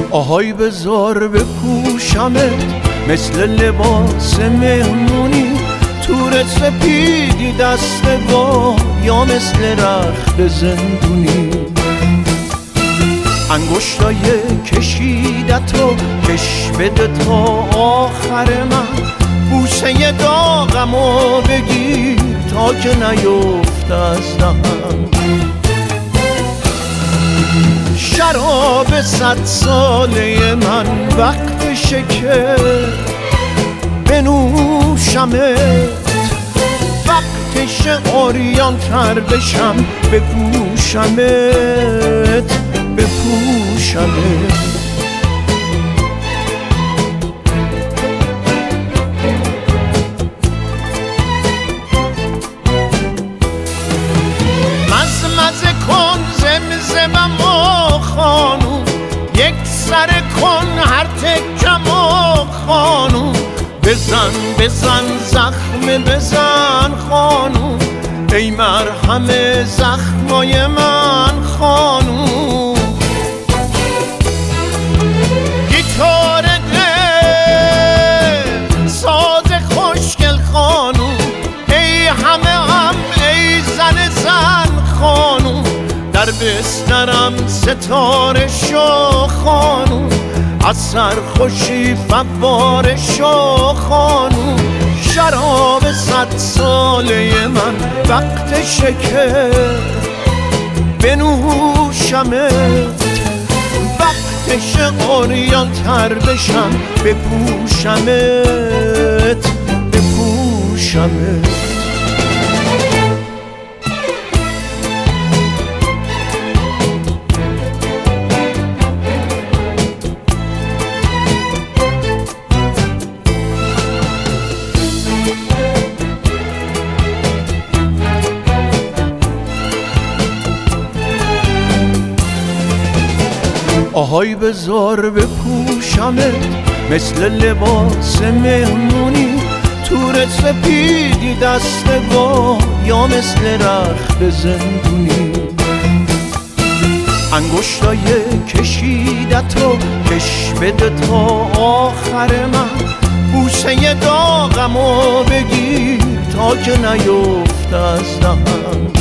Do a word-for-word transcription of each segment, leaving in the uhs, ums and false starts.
آهای بذار بپوشمت مثل لباس مهمونی، تور سپیدی دست با یا مثل رخت زندونی. انگشتای کشیدتو کش بده تا آخر من، بوسه داغمو بگیر تا که نیفت از دهن. شراب صد ساله من وقتشه که بنوشمت، وقتشه عریان تر بشم بپوشمت بپوشمت. مزمزه کن زمزمم و خانوم، یک سر کن هر تکم و خانوم. بزن بزن زخم بزن خانوم، ای مرهم زخمای من خانوم. گیتار دل ساز خوشگل خانوم، ای همه هم ای زن زن خانوم. در بسترم ستاره شو خانوم، از سرخوشی فواره شو خانوم. شراب صد ساله من وقتشه که بنوشمت، وقتشه عریان تر بشم بپوشمت بپوشمت. آهای بذار بپوشمت مثل لباس مهمونی، تور سپیدی دست با یا مثل رخت زندونی. انگشتای کشیدتو کش بده تا آخر من، بوسه داغمو بگیر تا که نیفت از دهن.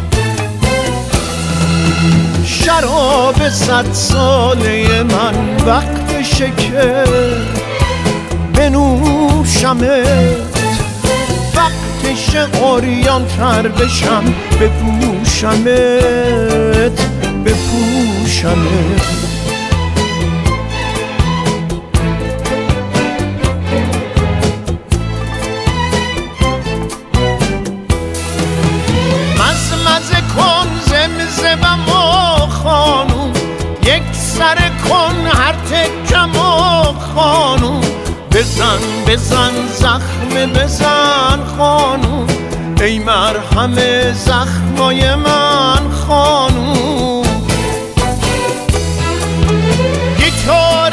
شراب صد ساله من وقتشه که بنوشمت، وقتشه عریان تر بشم بپوشمت بپوشمت. مزمزه کن زمزمم و خانوم، یک سر کن هر تکم و خانوم. بزن بزن زخم بزن خانوم، ای مرهم زخمای من خانوم. گیتار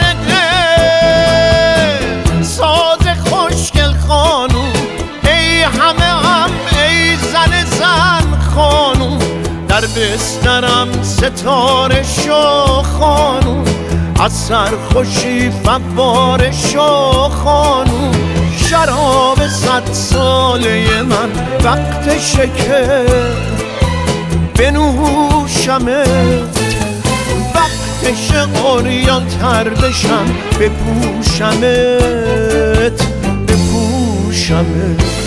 دل ساز خوشگل خانوم، ای همه هم ای زن زن خانوم. در بسترم ستاره شو خانوم، از سرخوشی فواره شو خانوم. شراب صد ساله من وقتشه که بنوشمت، وقتشه عریان تر بشم بپوشمت بپوشمت.